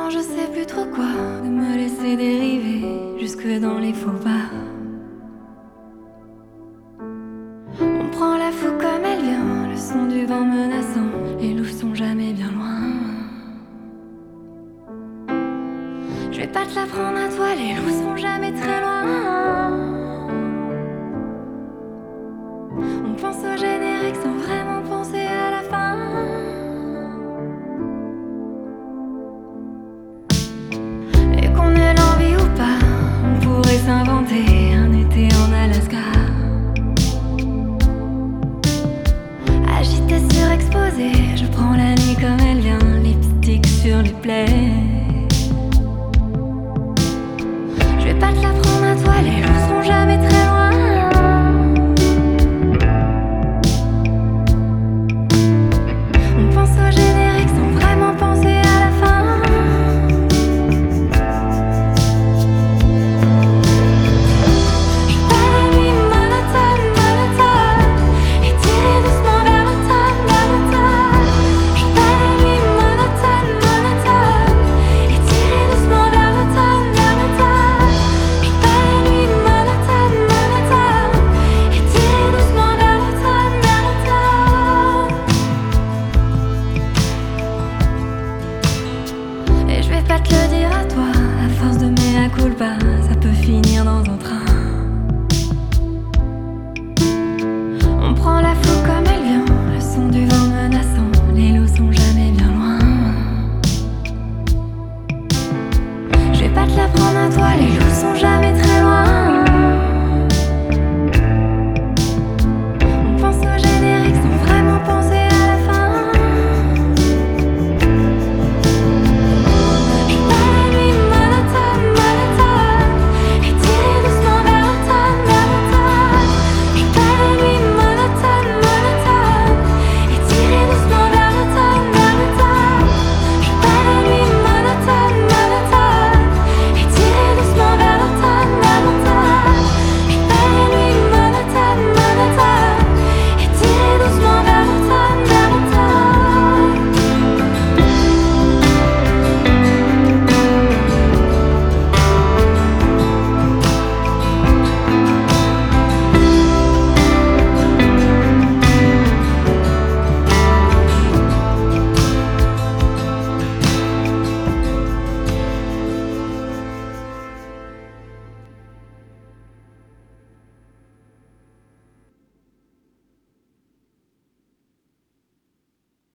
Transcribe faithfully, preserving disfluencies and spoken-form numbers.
alors je sais plus trop quoi, de me laisser dériver jusque dans les faux pas. On prend la foule comme elle vient, le son du vent menaçant, les loups sont jamais bien loin. Je vais pas te la prendre à toi, les loups sont jamais très loin. On pense au générique sans vraiment penser à la fin. Et qu'on ait l'envie ou pas, on pourrait s'inventer un été en Alaska. Agité, surexposé, je prends la nuit comme elle vient, lipstick sur les plaies. Je vais pas te la prendre à toi, les loups sont jamais très